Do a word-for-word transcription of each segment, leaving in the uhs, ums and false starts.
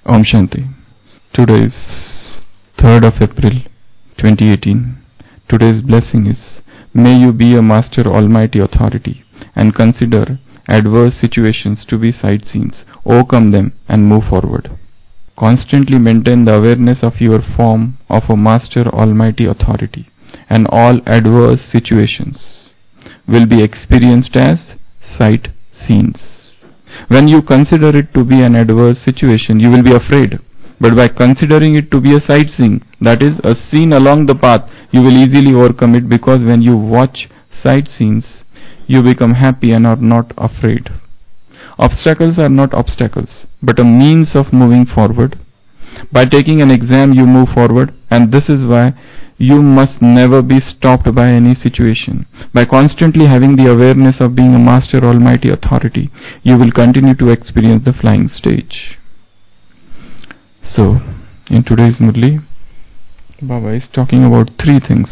Om Shanti. Today is third of April twenty eighteen. Today's blessing is, may you be a Master Almighty Authority and consider adverse situations to be sightseers, overcome them and move forward. Constantly maintain the awareness of your form of a Master Almighty Authority, and all adverse situations will be experienced as sight scenes. When you consider it to be an adverse situation, you will be afraid. But by considering it to be a sightseeing, that is, a scene along the path, you will easily overcome it, because when you watch sightseeings, you become happy and are not afraid. Obstacles are not obstacles, but a means of moving forward. By taking an exam, you move forward, and this is why you must never be stopped by any situation. By constantly having the awareness of being a Master Almighty Authority, you will continue to experience the flying stage. So, in today's Murli, Baba is talking about three things.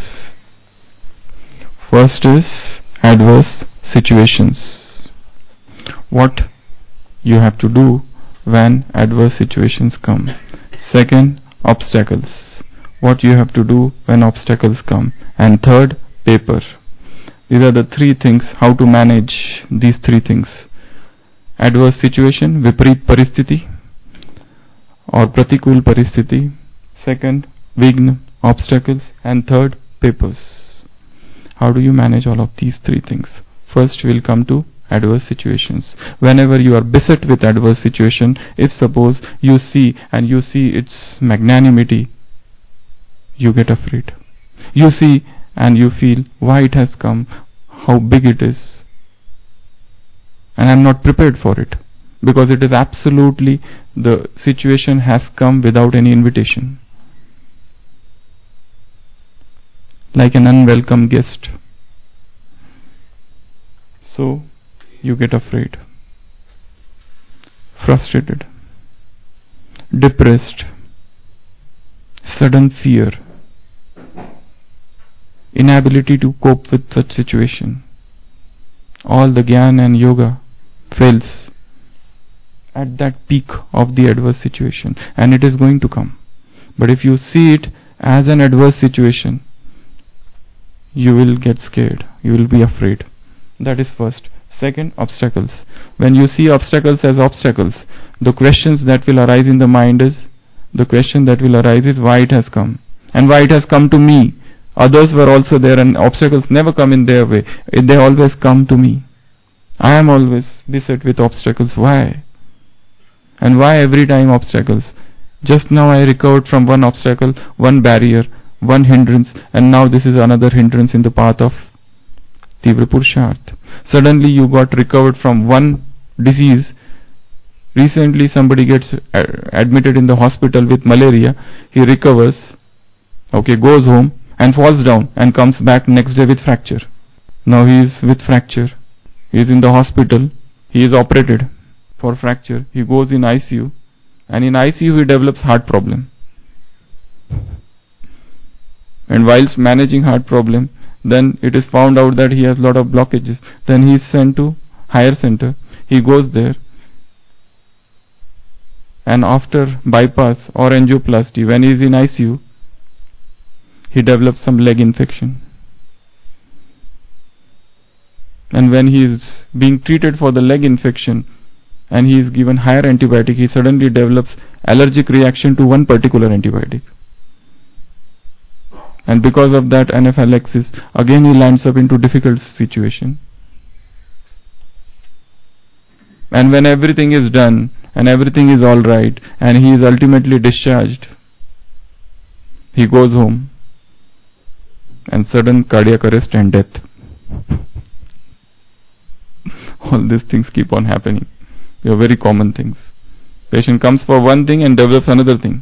First is adverse situations. What you have to do when adverse situations come. Second, obstacles. What you have to do when obstacles come. And third, paper. These are the three things, how to manage these three things. Adverse situation, Viparit Paristiti or Pratikul Paristiti. Second, Vigna, obstacles. And third, papers. How do you manage all of these three things? First we'll come to adverse situations. Whenever you are beset with adverse situation, if suppose you see and you see its magnanimity, you get afraid. You see and you feel why it has come, how big it is, and I am not prepared for it, because it is absolutely, the situation has come without any invitation, like an unwelcome guest. So you get afraid, frustrated, depressed, sudden fear, inability to cope with such situation. All the Gyan and Yoga fails at that peak of the adverse situation, and it is going to come. But if you see it as an adverse situation, you will get scared, you will be afraid. That is first. Second, obstacles. When you see obstacles as obstacles, the questions that will arise in the mind is, the question that will arise is why it has come, and why it has come to me. Others were also there, and obstacles never come in their way. They always come to me. I am always beset with obstacles. Why? And why every time obstacles? Just now I recovered from one obstacle, one barrier, one hindrance, and now this is another hindrance in the path of Tivra Purusharth. Suddenly you got recovered from one disease. Recently somebody gets admitted in the hospital with malaria. He recovers, okay, goes home and falls down and comes back next day with fracture. Now he is with fracture. He is in the hospital. He is operated for fracture. He goes in I C U, and in I C U he develops heart problem. And whilst managing heart problem, then it is found out that he has lot of blockages. Then he is sent to higher center. He goes there, and after bypass or angioplasty, when he is in I C U, he develops some leg infection. And when he is being treated for the leg infection and he is given higher antibiotic, he suddenly develops allergic reaction to one particular antibiotic. And because of that anaphylaxis, again he lands up into difficult situation. And when everything is done and everything is all right and he is ultimately discharged, he goes home, and sudden cardiac arrest and death. All these things keep on happening. They are very common things. Patient comes for one thing and develops another thing.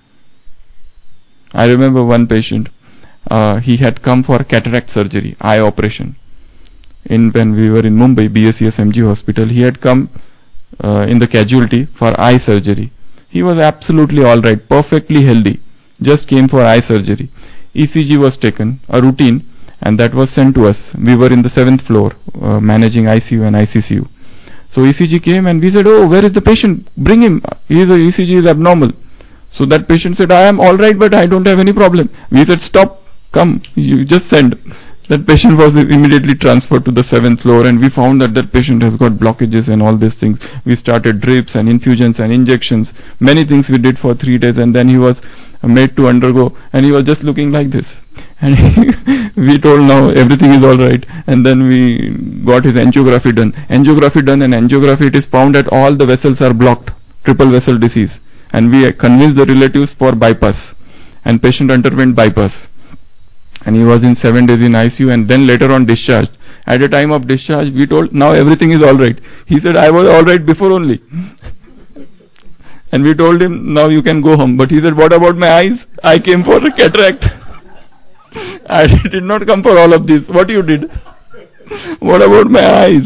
I remember one patient, uh, he had come for cataract surgery, eye operation. In when we were in Mumbai, B S C S M G hospital, he had come uh, in the casualty for eye surgery. He was absolutely alright, perfectly healthy, just came for eye surgery. E C G was taken, a routine, and that was sent to us. We were in the seventh floor, uh, managing I C U and I C C U. So E C G came and we said, oh, where is the patient? Bring him. His E C G is abnormal. So that patient said, I am alright, but I don't have any problem. We said, stop, come, you just send. That patient was immediately transferred to the seventh floor, and we found that that patient has got blockages and all these things. We started drips and infusions and injections. Many things we did for three days, and then he was made to undergo, and he was just looking like this. And we told now everything is alright, and then we got his angiography done. Angiography done, and angiography it is found that all the vessels are blocked, triple vessel disease. And we convinced the relatives for bypass, and patient underwent bypass. And he was in seven days in I C U, and then later on discharged. At the time of discharge, we told, now everything is alright. He said, I was alright before only. And we told him, now you can go home. But he said, what about my eyes? I came for a cataract. I did not come for all of this. What you did? What about my eyes?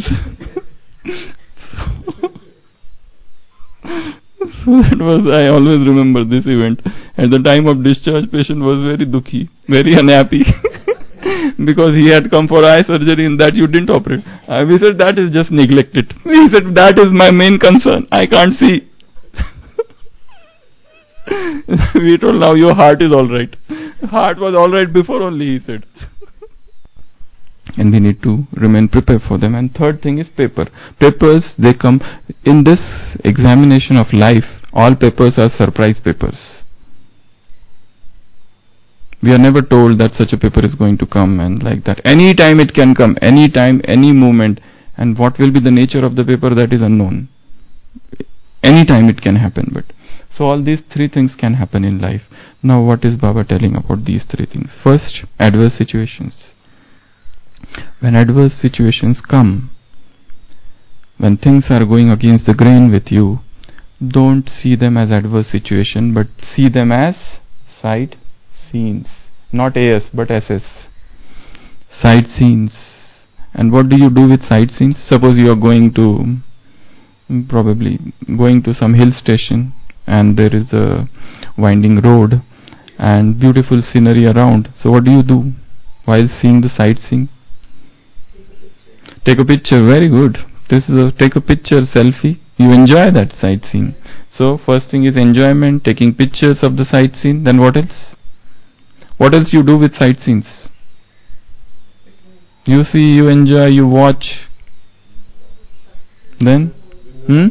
So that was, I always remember this event. At the time of discharge, patient was very dukhi, very unhappy. Because he had come for eye surgery and that you didn't operate. Uh, we said, that is just neglected. He said, that is my main concern. I can't see. We told, now your heart is alright. Heart was alright before only, he said. And we need to remain prepared for them. And third thing is paper. Papers, they come in this examination of life. All papers are surprise papers. We are never told that such a paper is going to come and like that. Any time it can come, any time, any moment. And what will be the nature of the paper, that is unknown. Any time it can happen. But so all these three things can happen in life. Now what is Baba telling about these three things? First, adverse situations. When adverse situations come, when things are going against the grain with you, don't see them as adverse situation, but see them as sight scenes. Not A S, but S S. Sight scenes. And what do you do with sight scenes? Suppose you are going to, probably going to some hill station, and there is a winding road and beautiful scenery around. So what do you do while seeing the sightseeing? Take a picture. Very good. This is a take a picture, selfie. You enjoy that sightseeing. So first thing is enjoyment, taking pictures of the sightseeing. Then what else? What else you do with sightseeings? You see, you enjoy, you watch. Then? Hmm?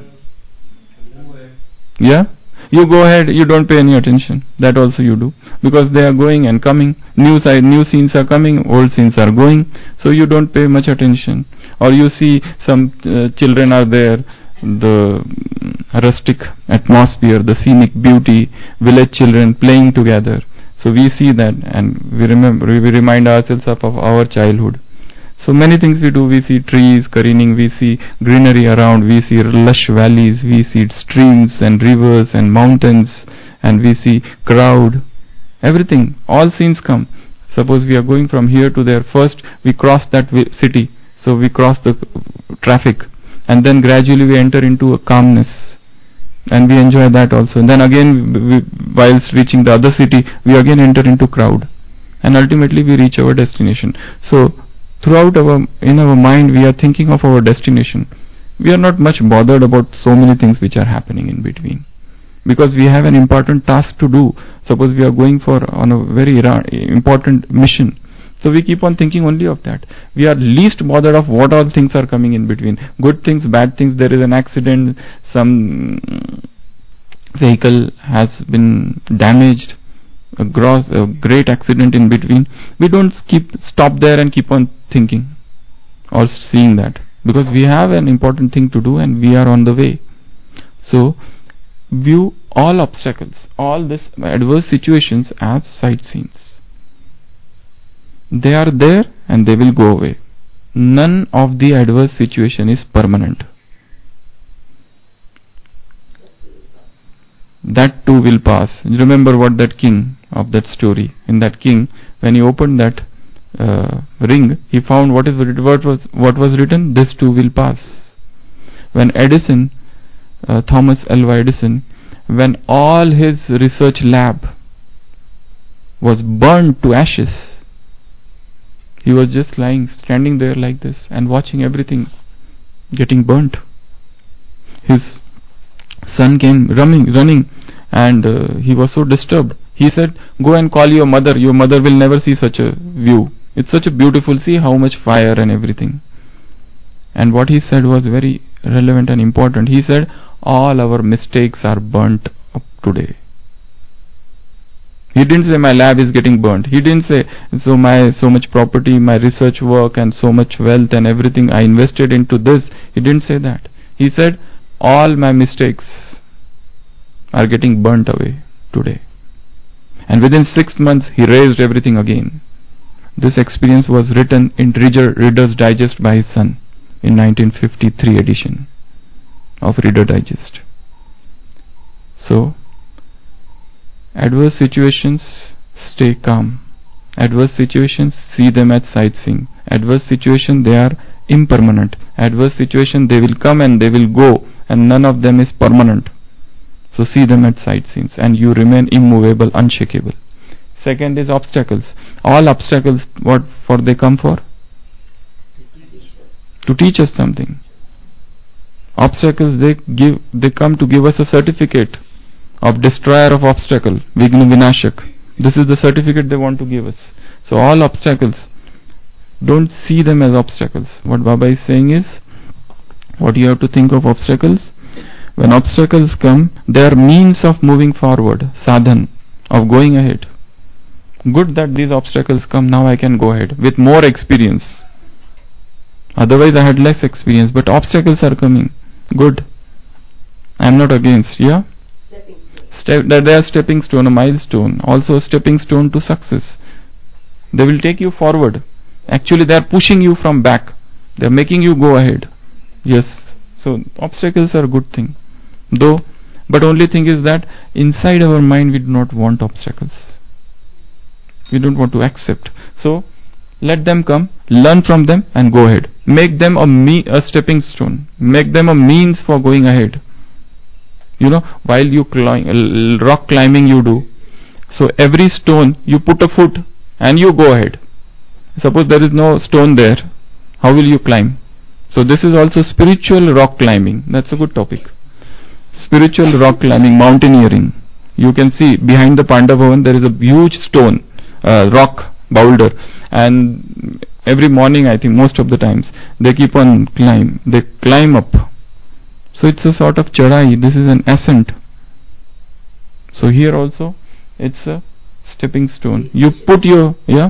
Yeah? You go ahead, you don't pay any attention. That also you do. Because they are going and coming. New side, new scenes are coming, old scenes are going. So you don't pay much attention. Or you see some uh, children are there, the rustic atmosphere, the scenic beauty, village children playing together. So we see that and we remember, we remind ourselves of, of our childhood. So many things we do. We see trees careening, we see greenery around, we see lush valleys, we see streams and rivers and mountains, and we see crowd. Everything, all scenes come. Suppose we are going from here to there. First we cross that city, so we cross the traffic, and then gradually we enter into a calmness, and we enjoy that also. And then again, we, whilst reaching the other city, we again enter into crowd, and ultimately we reach our destination. So throughout our, in our mind, we are thinking of our destination. We are not much bothered about so many things which are happening in between, because we have an important task to do. Suppose we are going for on a very important mission, so we keep on thinking only of that. We are least bothered of what all things are coming in between. Good things, bad things, there is an accident, some vehicle has been damaged, a gross, a great accident in between. We don't keep stop there and keep on thinking or seeing that, because we have an important thing to do and we are on the way. So view all obstacles, all these adverse situations as sightseeings. They are there and they will go away. None of the adverse situation is permanent. That too will pass. Remember what that king of that story, in that king, when he opened that uh, ring, he found what is what was what was written, this too will pass. When Edison, uh, Thomas Alva Edison, when all his research lab was burned to ashes, he was just lying, standing there like this and watching everything getting burnt. his son came running, running, and uh, he was so disturbed. He said, "Go and call your mother. Your mother will never see such a view. It's such a beautiful. See how much fire and everything." And what he said was very relevant and important. He said, "All our mistakes are burnt up today." He didn't say my lab is getting burnt. He didn't say so my so much property, my research work and so much wealth and everything I invested into this. He didn't say that. He said all my mistakes are getting burnt away today. And within six months he raised everything again. This experience was written in Reader's Digest by his son in nineteen fifty-three edition of Reader Digest. So adverse situations, stay calm. Adverse situations, see them as sightseeing. Adverse situations, they are impermanent. Adverse situations, they will come and they will go, and none of them is permanent. So see them as sightseeing, and you remain immovable, unshakable. Second is obstacles. All obstacles, what for they come for? To teach us something. Obstacles, they give, they come to give us a certificate of destroyer of obstacle, Vigna Vinashak. This is the certificate they want to give us. So all obstacles, don't see them as obstacles. What Baba is saying is, what you have to think of obstacles, when obstacles come, they are means of moving forward, sadhan, of going ahead. Good that these obstacles come, now I can go ahead with more experience. Otherwise I had less experience, but obstacles are coming. Good. I am not against, yeah? Step, that they are stepping stone, a milestone, also a stepping stone to success. They will take you forward. Actually they are pushing you from back. They are making you go ahead. Yes. So obstacles are a good thing. Though, but only thing is that inside our mind we do not want obstacles. We don't want to accept. So let them come, learn from them and go ahead. Make them a me a stepping stone. Make them a means for going ahead. You know, while you climb, rock climbing you do. So every stone you put a foot and you go ahead. Suppose there is no stone there, how will you climb? So this is also spiritual rock climbing. That's a good topic. Spiritual rock climbing, mountaineering. You can see behind the Panda Bhavan there is a huge stone, uh, rock boulder, and every morning I think most of the times they keep on climb. They climb up. So it's a sort of chadai. This is an ascent. So here also it's a stepping stone. You put your, yeah?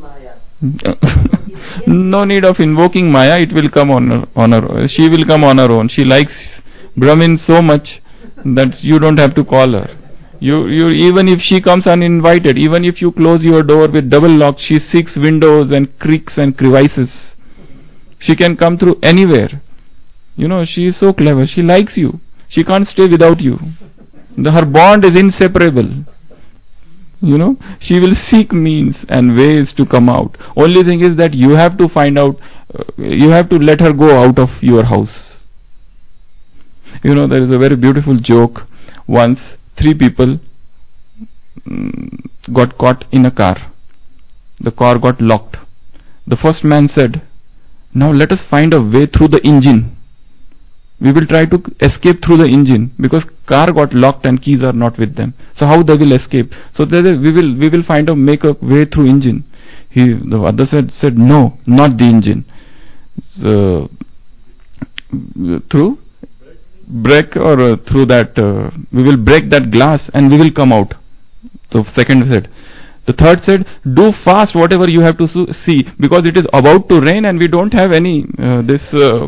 No need of invoking Maya. It will come on her, on her. She will come on her own. She likes Brahmin so much that you don't have to call her. You, you, even if she comes uninvited, even if you close your door with double lock, she seeks windows and creaks and crevices. She can come through anywhere. You know, she is so clever. She likes you. She can't stay without you. The, her bond is inseparable. You know, she will seek means and ways to come out. Only thing is that you have to find out, uh, you have to let her go out of your house. You know, there is a very beautiful joke. Once, three people um, got caught in a car. The car got locked. The first man said, "Now let us find a way through the engine. We will try to escape through the engine because car got locked and keys are not with them. So how they will escape? So they, we will we will find a make a way through engine." He the other said said no, not the engine. So, through break or uh, through that uh, we will break that glass and we will come out. So second said. The third said, "Do fast whatever you have to see because it is about to rain and we don't have any uh, this." Uh,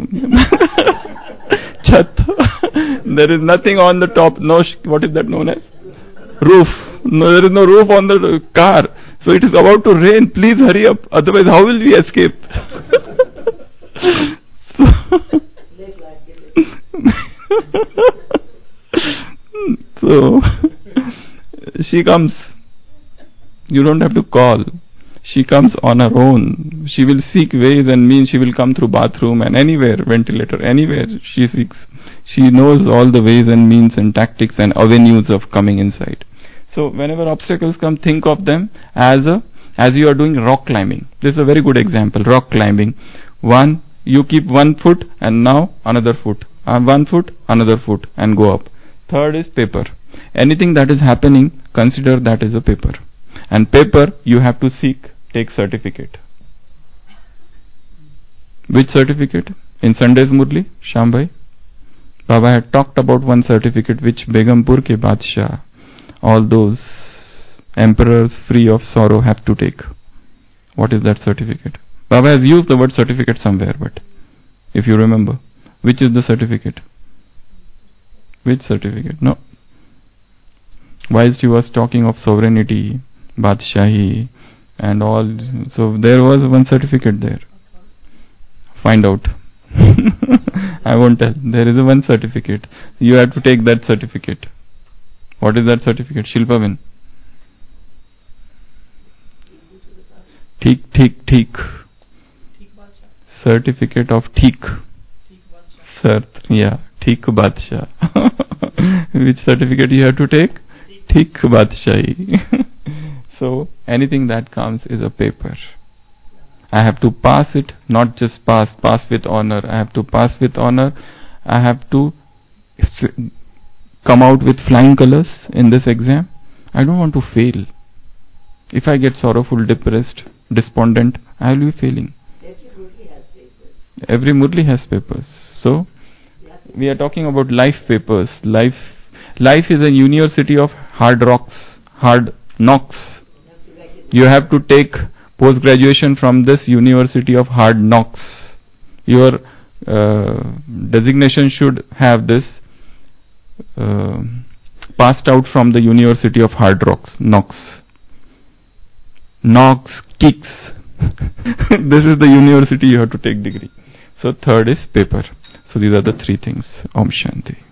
Chat. There is nothing on the top. No, sh- what is that known as? Roof. No, there is no roof on the car. So it is about to rain. Please hurry up. Otherwise, how will we escape? so, so she comes. You don't have to call. She comes on her own. She will seek ways and means. She will come through bathroom and anywhere, ventilator, anywhere she seeks. She knows all the ways and means and tactics and avenues of coming inside. So whenever obstacles come, think of them as a as you are doing rock climbing. This is a very good example. Rock climbing. One, you keep one foot and now another foot. Uh, one foot, another foot, and go up. Third is paper. Anything that is happening, consider that is a paper. And paper, you have to seek, take certificate. Which certificate? In Sunday's Murli, Shambhai, Baba had talked about one certificate which Begumpur ke Badshah, all those emperors free of sorrow have to take. What is that certificate? Baba has used the word certificate somewhere, but if you remember, which is the certificate? Which certificate? No. Whilst he was talking of sovereignty, Badshahi, and all, so there was one certificate there. Find out. I won't tell. There is a one certificate. You have to take that certificate. What is that certificate? Shilpavin. Theek, theek, theek. Certificate of Theek. Cert. Yeah. Theek Badshah. Which certificate you have to take? Theek Badshahi. So anything that comes is a paper. I have to pass it, not just pass, pass with honor. I have to pass with honor. I have to come out with flying colors in this exam. I don't want to fail. If I get sorrowful, depressed, despondent, I will be failing. Every Murli has papers. Every Murli has papers. So, we are talking about life papers. Life, life is a university of hard rocks, hard knocks. You have to take post-graduation from this university of hard knocks. Your uh, designation should have this uh, passed out from the university of hard rocks, knocks. Knocks, kicks. This is the university you have to take degree. So third is paper. So these are the three things. Om Shanti.